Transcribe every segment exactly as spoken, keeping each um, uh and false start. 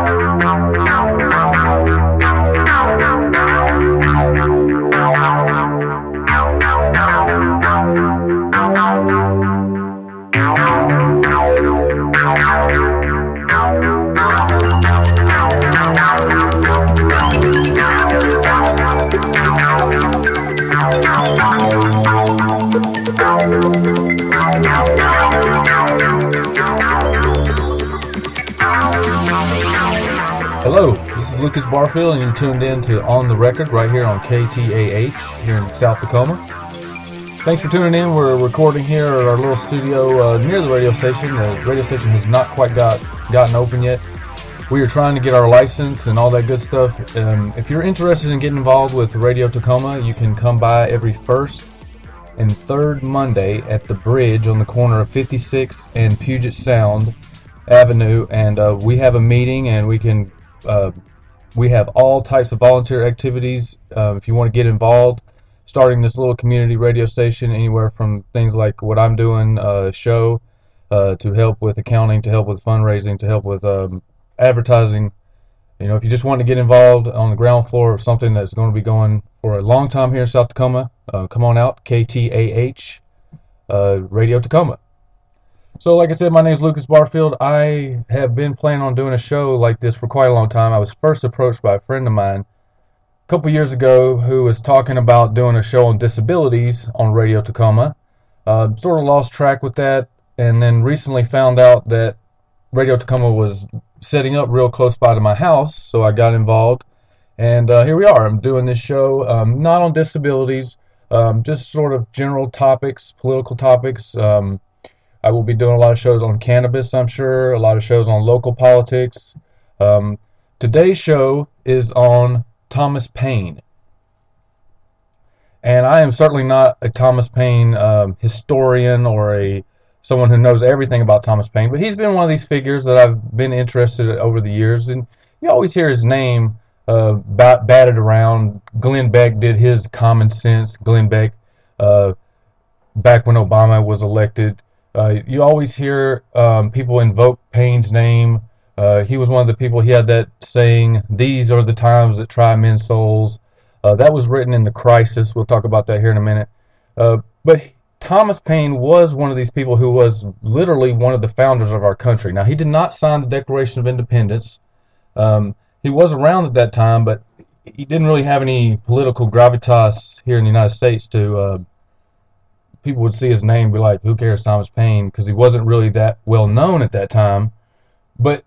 Hello, this is Lucas Barfield, and you're tuned in to On the Record right here on K T A H here in South Tacoma. Thanks for tuning in. We're recording here at our little studio uh, near the radio station. The radio station has not quite got gotten open yet. We are trying to get our license and all that good stuff. Um, if you're interested in getting involved with Radio Tacoma, you can come by every first and third Monday at the bridge on the corner of fifty-sixth and Puget Sound Avenue, and uh, we have a meeting, and we can uh, we have all types of volunteer activities. Uh, if you want to get involved, starting this little community radio station, anywhere from things like what I'm doing, a uh, show, uh, to help with accounting, to help with fundraising, to help with um, advertising. You know, if you just want to get involved on the ground floor of something that's going to be going for a long time here in South Tacoma, uh, come on out, K T A H, uh, Radio Tacoma. So, like I said, my name is Lucas Barfield. I have been planning on doing a show like this for quite a long time. I was first approached by a friend of mine a couple years ago who was talking about doing a show on disabilities on Radio Tacoma. Uh, sort of lost track with that, and then recently found out that Radio Tacoma was setting up real close by to my house, so I got involved, and uh, here we are. I'm doing this show, um, not on disabilities, um, just sort of general topics, political topics. Um, I will be doing a lot of shows on cannabis, I'm sure, a lot of shows on local politics. Um, today's show is on Thomas Paine, and I am certainly not a Thomas Paine um, historian or a someone who knows everything about Thomas Paine, but he's been one of these figures that I've been interested in over the years, and you always hear his name uh, bat- batted around. Glenn Beck did his Common Sense. Glenn Beck, uh, back when Obama was elected, uh, you always hear um, people invoke Paine's name. Uh, he was one of the people, he had that saying, "These are the times that try men's souls." Uh, that was written in The Crisis. We'll talk about that here in a minute. Uh, but Thomas Paine was one of these people who was literally one of the founders of our country. Now, he did not sign the Declaration of Independence. Um, he was around at that time, but he didn't really have any political gravitas here in the United States to, uh, people would see his name and be like, who cares, Thomas Paine? Because he wasn't really that well known at that time. But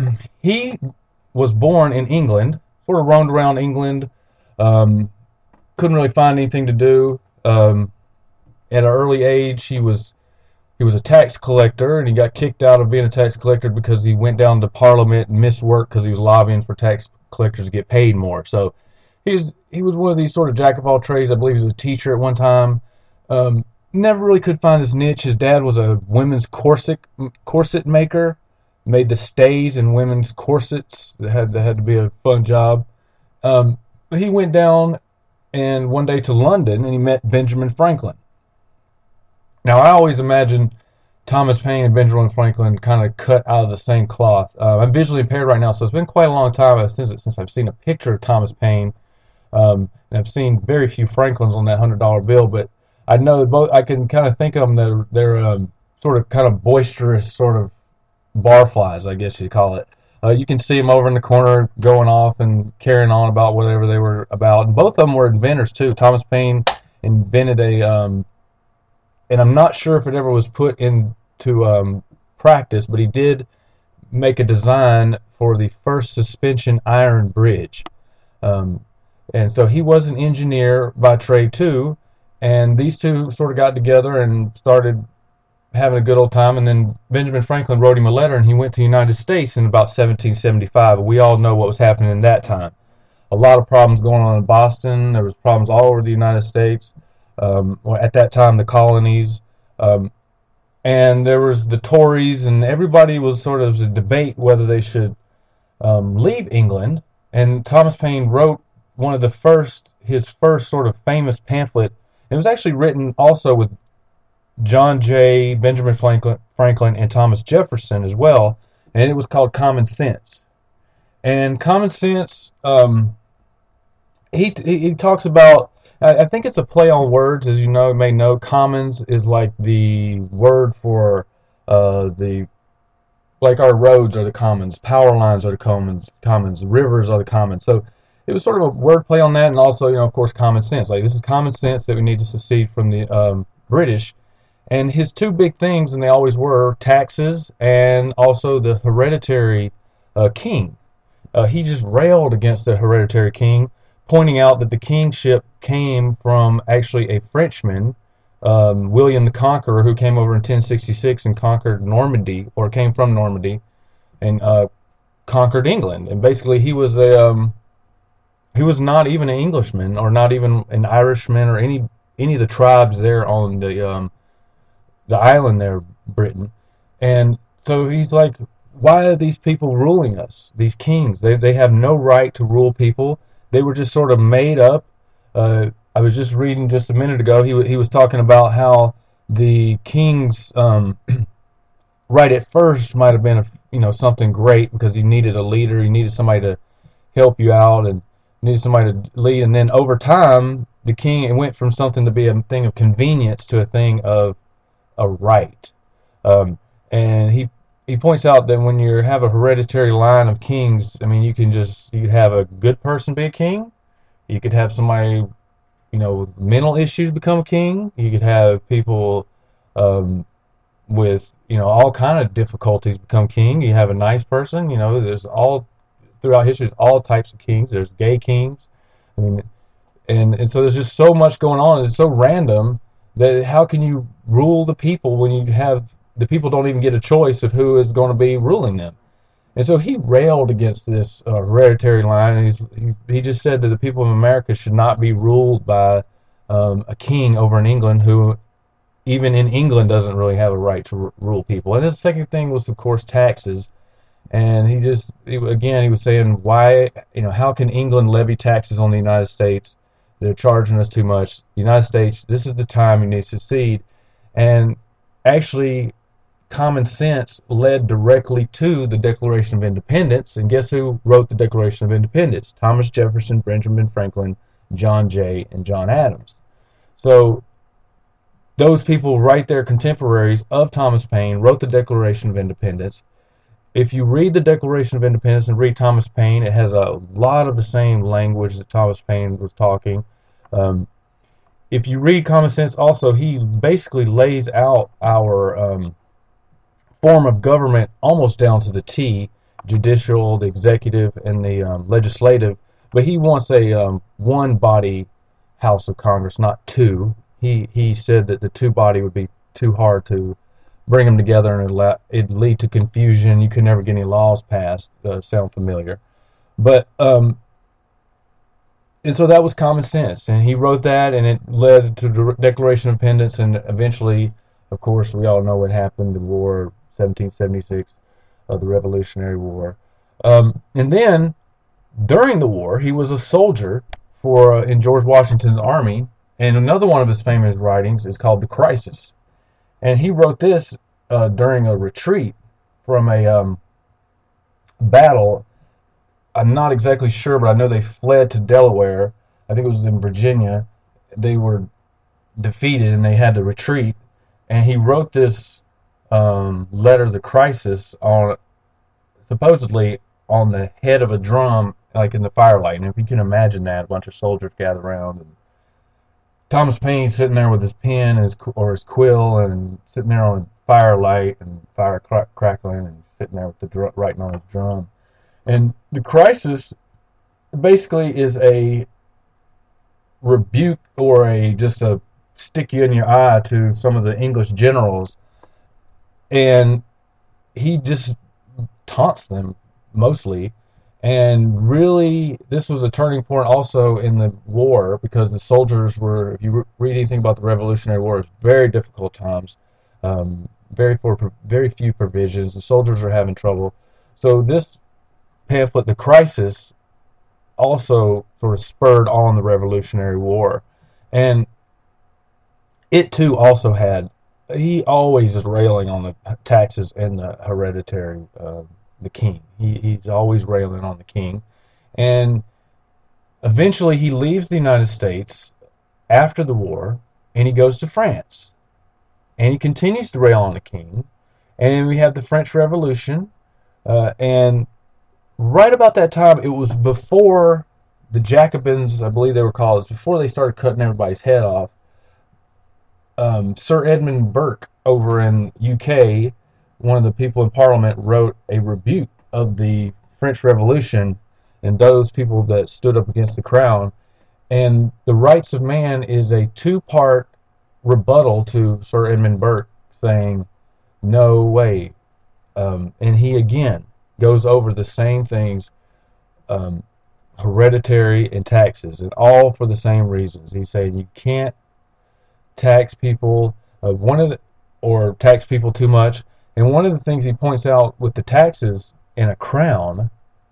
he was born in England, sort of roamed around England, um, couldn't really find anything to do. Um, At an early age, he was he was a tax collector, and he got kicked out of being a tax collector because he went down to Parliament and missed work because he was lobbying for tax collectors to get paid more. So he was he was one of these sort of jack of all trades. I believe he was a teacher at one time. Um, never really could find his niche. His dad was a women's corset corset maker, made the stays in women's corsets. That had that had to be a fun job. Um, but he went down and one day to London, and he met Benjamin Franklin. Now, I always imagine Thomas Paine and Benjamin Franklin kind of cut out of the same cloth. Uh, I'm visually impaired right now, so it's been quite a long time since since I've seen a picture of Thomas Paine, um, and I've seen very few Franklins on that one hundred dollar bill. But I know that both. I can kind of think of them. They're, they're um, sort of kind of boisterous, sort of barflies, I guess you'd call it. Uh, you can see them over in the corner going off and carrying on about whatever they were about. And both of them were inventors too. Thomas Paine invented a um, and I'm not sure if it ever was put into um, practice, but he did make a design for the first suspension iron bridge. Um, and so he was an engineer by trade too, and these two sort of got together and started having a good old time, and then Benjamin Franklin wrote him a letter, and he went to the United States in about seventeen seventy-five. We all know what was happening in that time. A lot of problems going on in Boston. There was problems all over the United States. Um, at that time, the colonies, um, and there was the Tories, and everybody was sort of a debate whether they should um, leave England. And Thomas Paine wrote one of the first, his first sort of famous pamphlet. It was actually written also with John Jay, Benjamin Franklin, Franklin, and Thomas Jefferson as well, and it was called Common Sense. And Common Sense, um, he, he he talks about. I, I think it's a play on words, as you know, you may know. Commons is like the word for uh, the like our roads are the commons, power lines are the commons, commons, rivers are the commons. So it was sort of a wordplay on that, and also, you know, of course, common sense. Like this is common sense that we need to secede from the um, British. And his two big things, and they always were, taxes and also the hereditary uh, king. Uh, he just railed against the hereditary king, pointing out that the kingship came from actually a Frenchman, um, William the Conqueror, who came over in ten sixty-six and conquered Normandy, or came from Normandy, and uh, conquered England. And basically, he was a um, he was not even an Englishman, or not even an Irishman, or any any of the tribes there on the um, the island there, Britain. And so he's like, why are these people ruling us? These kings, they they have no right to rule people. They were just sort of made up. Uh, I was just reading just a minute ago. He he was talking about how the kings, um, right at first, might have been a, you know something great because he needed a leader. He needed somebody to help you out and needed somebody to lead. And then over time, the king it went from something to be a thing of convenience to a thing of a right. Um, and he he points out that when you have a hereditary line of kings, I mean, you can just you could have a good person be a king. You could have somebody, you know, with mental issues become a king. You could have people um, with, you know, all kind of difficulties become king. You have a nice person. You know, there's all throughout history, there's all types of kings. There's gay kings. I mean, and and so there's just so much going on. It's so random that how can you rule the people when you have the people don't even get a choice of who is going to be ruling them? And so he railed against this uh, hereditary line, and he's, he he just said that the people of America should not be ruled by um, a king over in England who, even in England, doesn't really have a right to r- rule people. And his second thing was, of course, taxes. And he just, he, again, he was saying, why, you know, how can England levy taxes on the United States? They're charging us too much. The United States, this is the time you need to secede. And actually, common sense led directly to the Declaration of Independence. And guess who wrote the Declaration of Independence? Thomas Jefferson, Benjamin Franklin, John Jay, and John Adams. So those people right there, contemporaries of Thomas Paine, wrote the Declaration of Independence. If you read the Declaration of Independence and read Thomas Paine, it has a lot of the same language that Thomas Paine was talking. Um, if you read Common Sense also, he basically lays out our um, form of government almost down to the T, judicial, the executive, and the um, legislative. But he wants a um, one-body House of Congress, not two. He he said that the two-body would be too hard to bring them together, and it'd, it'd lead to confusion. You could never get any laws passed. Uh, sound familiar? But um, and so that was Common Sense, and he wrote that, and it led to the Declaration of Independence, and eventually, of course, we all know what happened: the war, seventeen seventy-six, uh, the Revolutionary War. Um, and then during the war, he was a soldier for uh, in George Washington's army, and another one of his famous writings is called The Crisis. And he wrote this uh, during a retreat from a um, battle. I'm not exactly sure, but I know they fled to Delaware. I think it was in Virginia. They were defeated and they had to retreat. And he wrote this um, letter, The Crisis, on supposedly on the head of a drum, like in the firelight. And if you can imagine that, a bunch of soldiers gather around, and Thomas Paine sitting there with his pen and his, or his quill, and sitting there on firelight and fire crack, crackling, and sitting there with the dr- writing on his drum. And The Crisis basically is a rebuke, or a just a stick you in your eye to some of the English generals, and he just taunts them mostly. And really, this was a turning point also in the war, because the soldiers were, if you read anything about the Revolutionary War, it's very difficult times, um, very for very few provisions. The soldiers are having trouble. So this pamphlet, The Crisis, also sort of spurred on the Revolutionary War. And it too also had, he always is railing on the taxes and the hereditary uh, the king. He, he's always railing on the king. And eventually he leaves the United States after the war, and he goes to France. And he continues to rail on the king. And we have the French Revolution. Uh, and right about that time, it was before the Jacobins, I believe they were called, it was before they started cutting everybody's head off. Um, Sir Edmund Burke over in U K, one of the people in Parliament, wrote a rebuke of the French Revolution and those people that stood up against the crown. And the Rights of Man is a two-part rebuttal to Sir Edmund Burke, saying, no way. Um, and he again goes over the same things, um, hereditary and taxes, and all for the same reasons. He's saying you can't tax people, uh, one of the, or tax people too much. And one of the things he points out with the taxes in a crown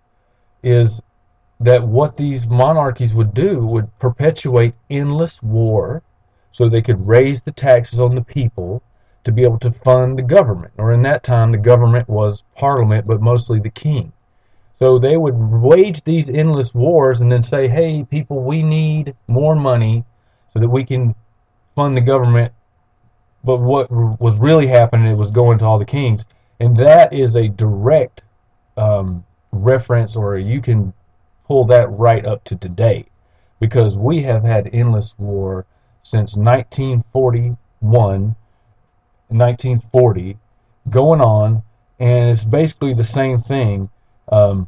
is that what these monarchies would do would perpetuate endless war, so they could raise the taxes on the people to be able to fund the government. Or in that time, the government was Parliament, but mostly the king. So they would wage these endless wars and then say, hey, people, we need more money so that we can fund the government. But what was really happening, it was going to all the kings. And that is a direct um, reference, or you can pull that right up to today, because we have had endless war since nineteen forty-one, nineteen forty, going on, and it's basically the same thing. Um,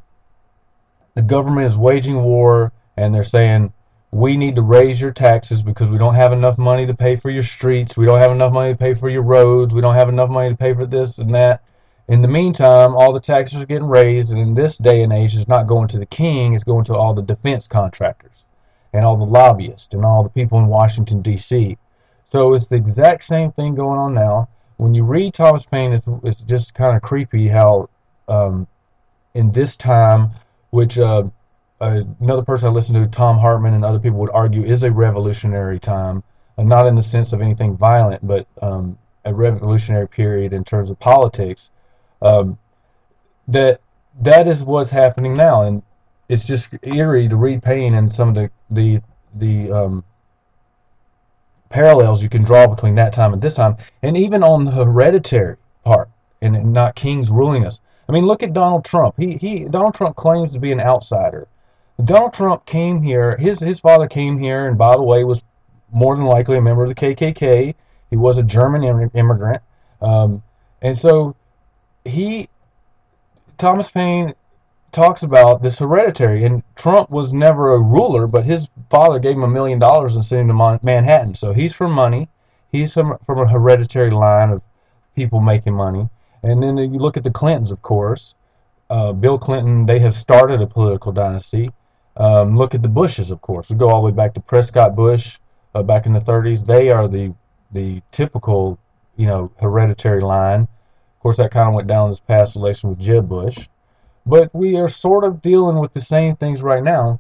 the government is waging war, and they're saying, we need to raise your taxes because we don't have enough money to pay for your streets, we don't have enough money to pay for your roads, we don't have enough money to pay for this and that. In the meantime, all the taxes are getting raised, and in this day and age, it's not going to the king, it's going to all the defense contractors and all the lobbyists and all the people in Washington, D C So it's the exact same thing going on now. When you read Thomas Paine, it's, it's just kind of creepy how um, in this time, which uh, uh, another person I listened to, Tom Hartman, and other people would argue is a revolutionary time, uh, not in the sense of anything violent, but um, a revolutionary period in terms of politics. Um, that that is what's happening now, and it's just eerie to read Paine and some of the the the um, parallels you can draw between that time and this time, and even on the hereditary part, and, and not kings ruling us. I mean, look at Donald Trump. He he Donald Trump claims to be an outsider. Donald Trump came here. His his father came here, and by the way, was more than likely a member of the K K K. He was a German immigrant, um, and so. He, Thomas Paine talks about this hereditary, and Trump was never a ruler, but his father gave him a million dollars and sent him to Manhattan. So he's from money. He's from, from a hereditary line of people making money. And then you look at the Clintons, of course. Uh, Bill Clinton, they have started a political dynasty. Um, look at the Bushes, of course. We go all the way back to Prescott Bush uh, back in the thirties. They are the the typical, you know, hereditary line. Of course, that kind of went down this past election with Jeb Bush. But we are sort of dealing with the same things right now.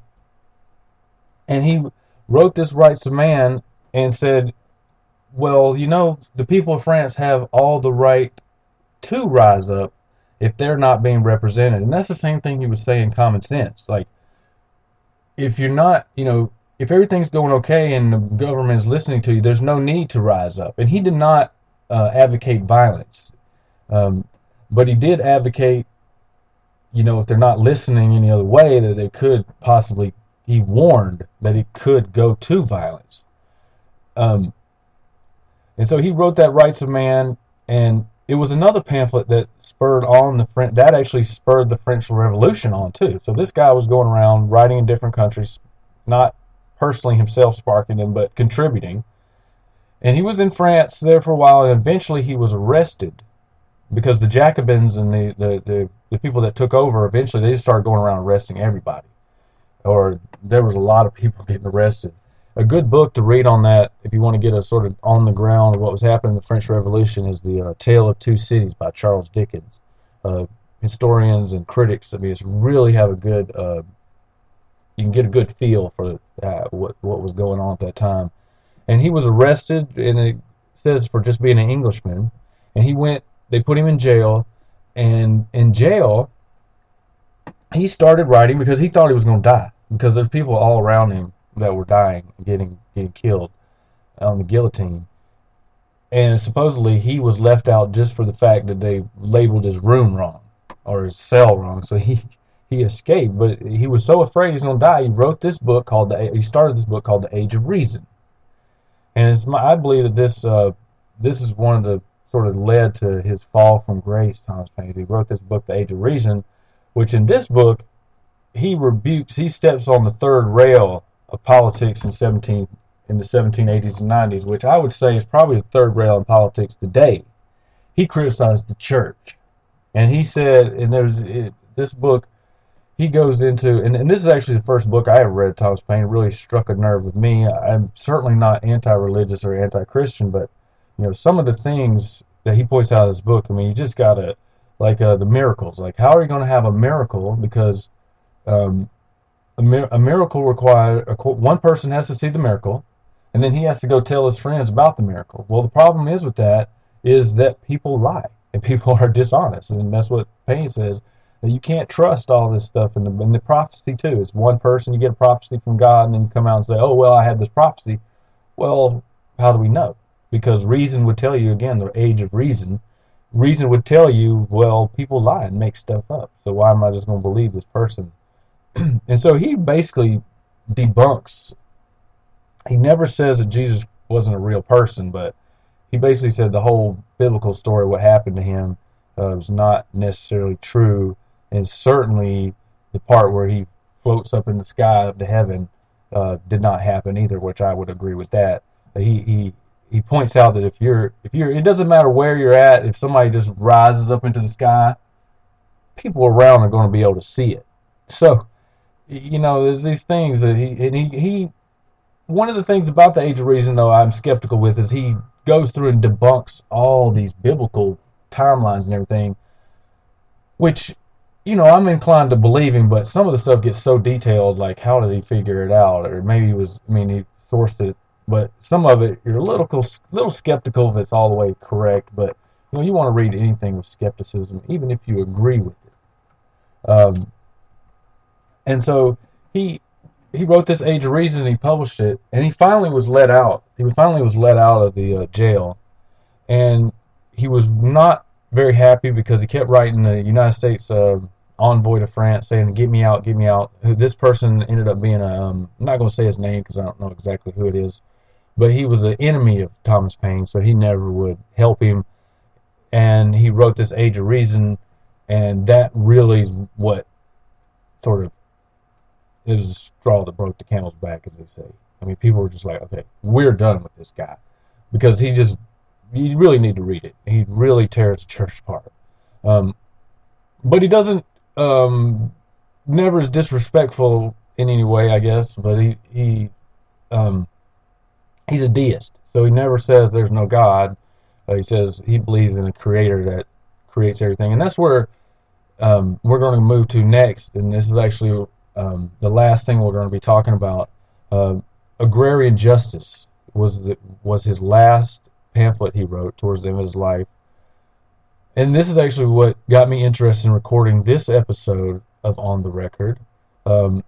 And he wrote this Rights of Man and said, well, you know, the people of France have all the right to rise up if they're not being represented. And that's the same thing he was saying, common sense. Like, if you're not, you know, if everything's going okay and the government is listening to you, there's no need to rise up. And he did not uh, advocate violence. Um, but he did advocate, you know, if they're not listening any other way, that they could possibly, he warned that it could go to violence. Um, and so he wrote that Rights of Man, and it was another pamphlet that spurred on the French, that actually spurred the French Revolution on too. So this guy was going around writing in different countries, not personally himself sparking them, but contributing. And he was in France there for a while, and eventually he was arrested. Because the Jacobins and the, the, the, the people that took over, eventually they just started going around arresting everybody. Or there was a lot of people getting arrested. A good book to read on that, if you want to get a sort of on the ground of what was happening in the French Revolution, is the uh, Tale of Two Cities by Charles Dickens. Uh, historians and critics, I mean, it's really have a good, uh, you can get a good feel for uh, what, what was going on at that time. And he was arrested, and it says for just being an Englishman, and he went, they put him in jail, and in jail, he started writing because he thought he was going to die, because there's people all around him that were dying, getting getting killed on the guillotine. And supposedly he was left out just for the fact that they labeled his room wrong, or his cell wrong. So he he escaped, but he was so afraid he's going to die. He wrote this book called the. He started this book called The Age of Reason, and it's my, I believe that this uh, this is one of the sort of led to his fall from grace. Thomas Paine. He wrote this book, The Age of Reason, which in this book he rebukes. He steps on the third rail of politics in seventeen in the seventeen eighties and nineties, which I would say is probably the third rail in politics today. He criticized the church, and he said, and there's it, this book. He goes into, and, and this is actually the first book I ever read of Thomas Paine. It really struck a nerve with me. I'm certainly not anti-religious or anti-Christian, but you know, some of the things that he points out in this book, I mean, you just gotta, like uh, the miracles. Like, how are you going to have a miracle? Because um, a, mir- a miracle requires, one person has to see the miracle, and then he has to go tell his friends about the miracle. Well, the problem is with that is that people lie, and people are dishonest, and that's what Paine says. You can't trust all this stuff, and the, and the prophecy too. It's one person, you get a prophecy from God, and then you come out and say, oh, well, I had this prophecy. Well, how do we know? Because reason would tell you, again, the age of reason, reason would tell you, well, people lie and make stuff up. So why am I just going to believe this person? And so he basically debunks. He never says that Jesus wasn't a real person, but he basically said the whole biblical story, what happened to him, uh, was not necessarily true. And certainly the part where he floats up in the sky up to heaven uh, did not happen either, which I would agree with that. He he he points out that if you're if you're it doesn't matter where you're at, if somebody just rises up into the sky, people around are going to be able to see it. So, you know, there's these things that he and he, he one of the things about the Age of Reason, though, I'm skeptical with, is he goes through and debunks all these biblical timelines and everything, which, you know, I'm inclined to believe him, but some of the stuff gets so detailed, like how did he figure it out? Or maybe he was, I mean, he sourced it, but some of it, you're a little, little skeptical if it's all the way correct, but, you know, you want to read anything with skepticism, even if you agree with it. Um, and so he he wrote this Age of Reason, and he published it, and he finally was let out. He finally was let out of the uh, jail, and he was not very happy because he kept writing the United States uh, envoy to France saying, get me out, get me out. Who This person ended up being a, um, I'm not going to say his name because I don't know exactly who it is, but he was an enemy of Thomas Paine, so he never would help him. And he wrote this Age of Reason, and that really is what sort of, it was the straw that broke the camel's back, as they say. I mean, people were just like, okay, we're done with this guy. Because he just, you really need to read it. He really tears the church apart. Um, but he doesn't, um, never is disrespectful in any way, I guess. But he, he, um, he's a deist. So he never says there's no God. Uh, he says he believes in a creator that creates everything. And that's where um, we're going to move to next. And this is actually um, the last thing we're going to be talking about. Uh, agrarian justice was the, was his last pamphlet he wrote towards the end of his life. And this is actually what got me interested in recording this episode of On the Record. Um,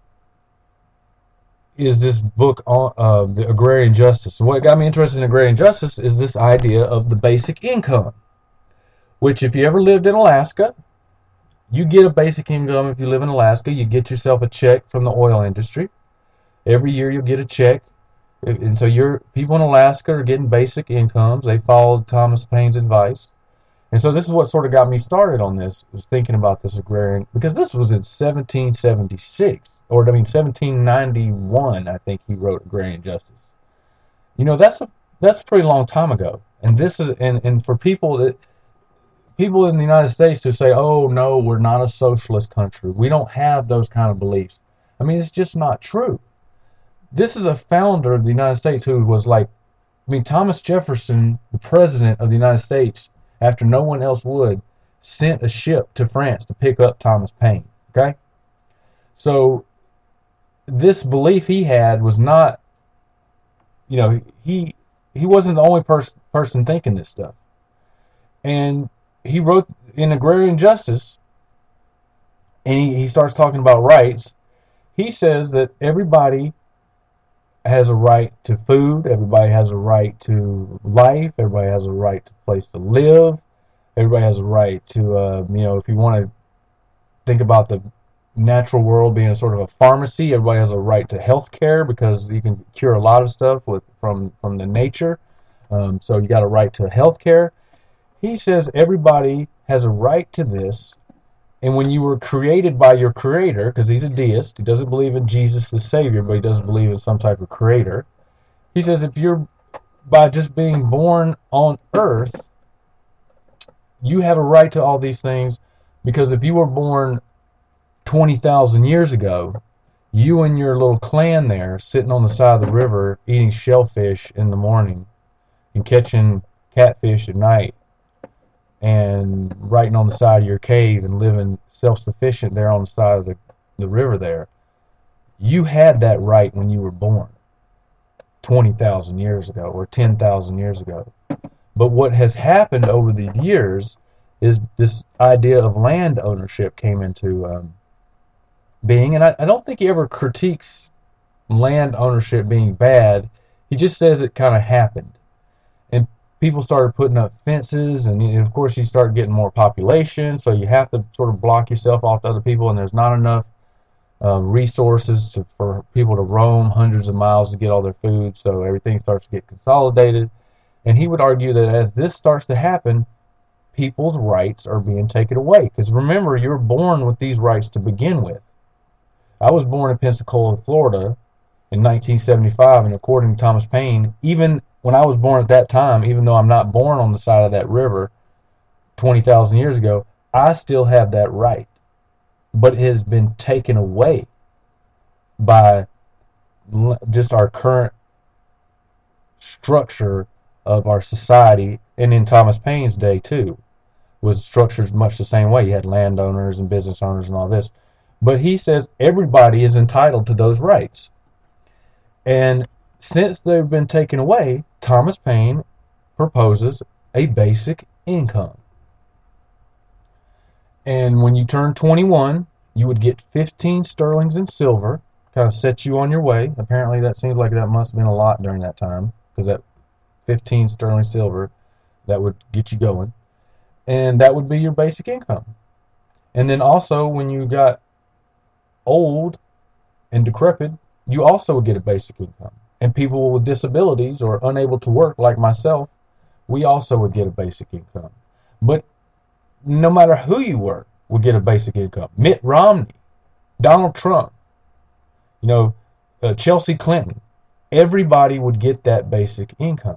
is this book on uh, the agrarian justice. And what got me interested in agrarian justice is this idea of the basic income, which, if you ever lived in Alaska, you get a basic income. If you live in Alaska, you get yourself a check from the oil industry. Every year you'll get a check. And so your people in Alaska are getting basic incomes. They followed Thomas Paine's advice. And so this is what sort of got me started on this, was thinking about this agrarian, because this was in seventeen seventy-six, or I mean seventeen ninety-one, I think he wrote Agrarian Justice. You know, that's a that's a pretty long time ago. And this is and, and for people that people in the United States who say, oh no, we're not a socialist country, we don't have those kind of beliefs. I mean, it's just not true. This is a founder of the United States who was like, I mean, Thomas Jefferson, the president of the United States, after no one else would, sent a ship to France to pick up Thomas Paine. Okay? So this belief he had was not, you know, he he wasn't the only pers- person thinking this stuff. And he wrote in Agrarian Justice, and he, he starts talking about rights. He says that everybody has a right to food, everybody has a right to life, everybody has a right to a place to live, everybody has a right to, uh, you know, if you want to think about the natural world being sort of a pharmacy, everybody has a right to health care because you can cure a lot of stuff with from, from the nature. Um, so you got a right to health care. He says everybody has a right to this. And when you were created by your creator, because he's a deist, he doesn't believe in Jesus the Savior, but he does believe in some type of creator. He says if you're, by just being born on earth, you have a right to all these things, because if you were born twenty thousand years ago, you and your little clan there sitting on the side of the river eating shellfish in the morning and catching catfish at night and writing on the side of your cave and living self-sufficient there on the side of the, the river there, you had that right when you were born twenty thousand years ago or ten thousand years ago. But what has happened over the years is this idea of land ownership came into um, being, and I, I don't think he ever critiques land ownership being bad. He just says it kind of happened. And people started putting up fences, and of course you start getting more population, so you have to sort of block yourself off to other people, and there's not enough uh, resources to, for people to roam hundreds of miles to get all their food, so everything starts to get consolidated. And he would argue that as this starts to happen, people's rights are being taken away. Because remember, you're born with these rights to begin with. I was born in Pensacola, Florida in nineteen seventy-five, and according to Thomas Paine, even when I was born at that time, even though I'm not born on the side of that river twenty thousand years ago, I still have that right. But it has been taken away by just our current structure of our society, and in Thomas Paine's day too, was structured much the same way. You had landowners and business owners and all this. But he says everybody is entitled to those rights. And since they've been taken away, Thomas Paine proposes a basic income. And when you turn twenty-one, you would get fifteen sterlings in silver, kind of set you on your way. Apparently that seems like that must have been a lot during that time, because that fifteen sterling silver, that would get you going. And that would be your basic income. And then also when you got old and decrepit, you also would get a basic income. And people with disabilities or unable to work like myself, we also would get a basic income. But no matter who you were, would get a basic income. Mitt Romney, Donald Trump, you know, uh, Chelsea Clinton, everybody would get that basic income.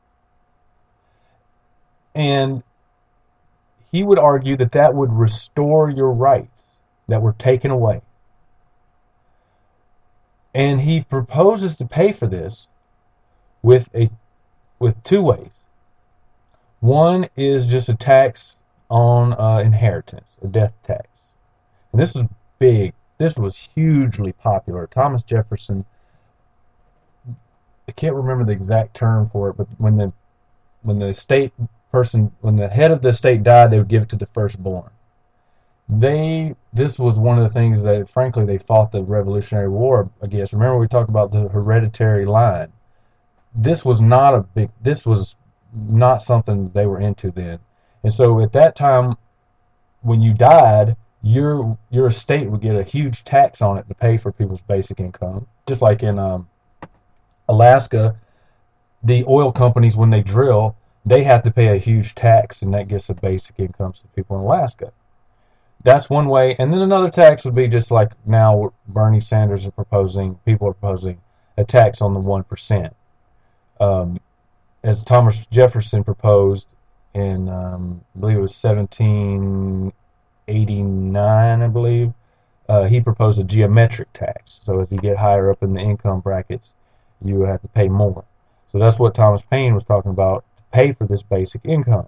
And he would argue that that would restore your rights that were taken away. And he proposes to pay for this with a with two ways. One is just a tax on uh, inheritance, a death tax. And this is big. This was hugely popular. Thomas Jefferson, I can't remember the exact term for it, but when the when the state person, when the head of the state died, they would give it to the firstborn. They, this was one of the things that, frankly, they fought the Revolutionary War against. Remember, we talked about the hereditary line. This was not a big, this was not something they were into then. And so at that time, when you died, your your estate would get a huge tax on it to pay for people's basic income. Just like in um, Alaska, the oil companies, when they drill, they have to pay a huge tax, and that gets a basic income to people in Alaska. That's one way. And then another tax would be just like now Bernie Sanders is proposing, people are proposing a tax on the one percent. Um, as Thomas Jefferson proposed in, um, I believe it was seventeen eighty-nine, I believe, uh, he proposed a geometric tax. So if you get higher up in the income brackets, you have to pay more. So that's what Thomas Paine was talking about, to pay for this basic income.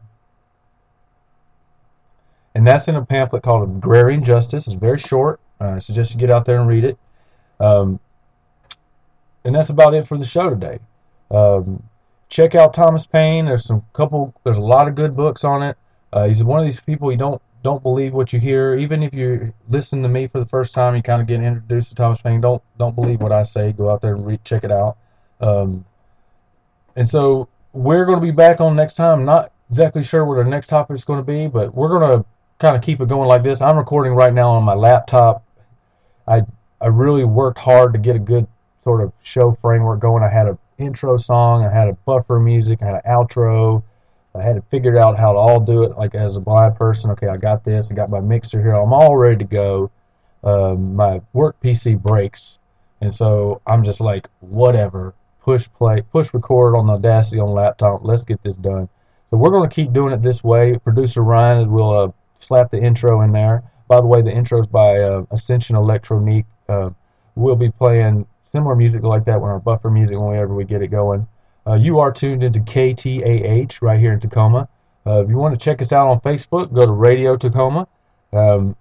And that's in a pamphlet called Agrarian Justice. It's very short. Uh, I suggest you get out there and read it. Um, and that's about it for the show today. Um, check out Thomas Paine. There's some couple. There's a lot of good books on it. Uh, he's one of these people you don't don't believe what you hear. Even if you listen to me for the first time, you kind of get introduced to Thomas Paine. Don't don't believe what I say. Go out there and re- check it out. Um, and so we're going to be back on next time. Not exactly sure what our next topic is going to be, but we're going to kind of keep it going like this. I'm recording right now on my laptop. I I really worked hard to get a good sort of show framework going. I had an intro song. I had a buffer music. I had an outro. I had to figure out how to all do it, like as a blind person. Okay, I got this. I got my mixer here. I'm all ready to go. Um, my work P C breaks, and so I'm just like, whatever. Push play, push record on the Audacity on the laptop. Let's get this done. So we're going to keep doing it this way. Producer Ryan will uh, slap the intro in there. By the way, the intro is by uh, Ascension Electronique. Uh, we'll be playing similar music like that when our buffer music, whenever we get it going. Uh, you are tuned into K T A H right here in Tacoma. Uh, if you want to check us out on Facebook, go to Radio Tacoma. Um,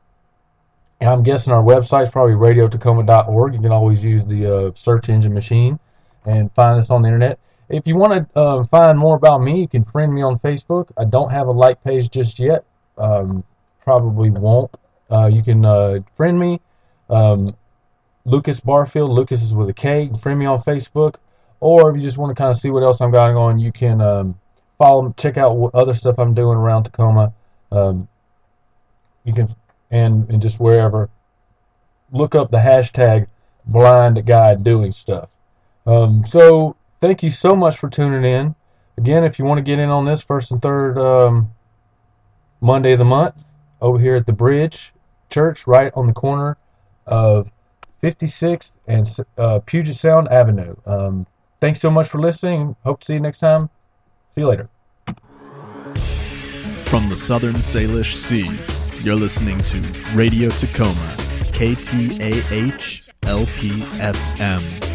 and I'm guessing our website's probably radio tacoma dot org. You can always use the uh, search engine machine and find us on the internet. If you want to uh, find more about me, you can friend me on Facebook. I don't have a like page just yet. Um, probably won't. Uh, you can uh, friend me. Um, Lucas Barfield. Lucas is with a K. You can friend me on Facebook. Or if you just want to kind of see what else I'm got going, you can um, follow, check out what other stuff I'm doing around Tacoma. Um, you can, and, and just wherever, look up the hashtag blind guy doing stuff. Um, so thank you so much for tuning in. Again, if you want to get in on this first and third um, Monday of the month, over here at the Bridge Church, right on the corner of fifty-sixth and uh, Puget Sound Avenue. Um, Thanks so much for listening. Hope to see you next time. See you later. From the Southern Salish Sea, you're listening to Radio Tacoma, K T A H L P F M.